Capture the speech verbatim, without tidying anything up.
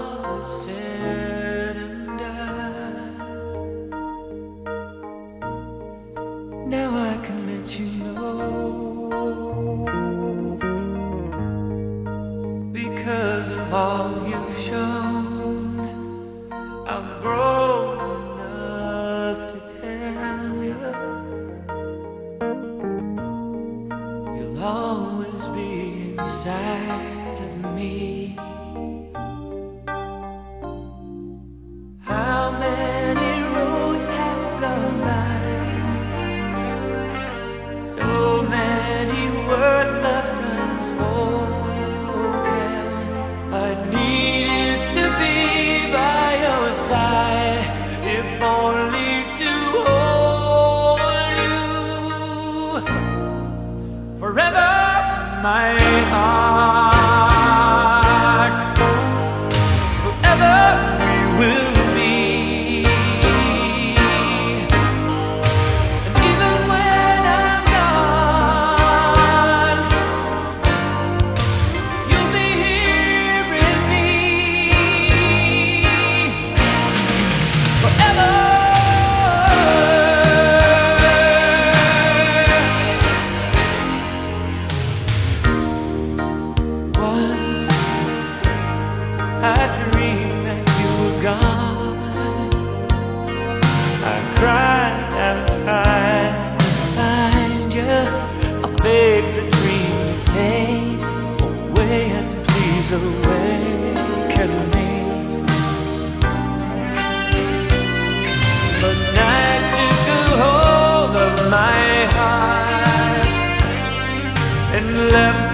all is said and done, now I can let you know, because of all you've shown, I've grown enough to tell you you'll always be inside of me. How many roads have gone by, so many words left unspoken. I needed to be by your side, if only to hold you forever, my heart. Forever we will be, and even when I'm gone, you'll be here in me forever. I dreamed that you were gone. I cried and tried to find you. I begged the dream to fade away, and please awaken me. But night took a hold of my heart and left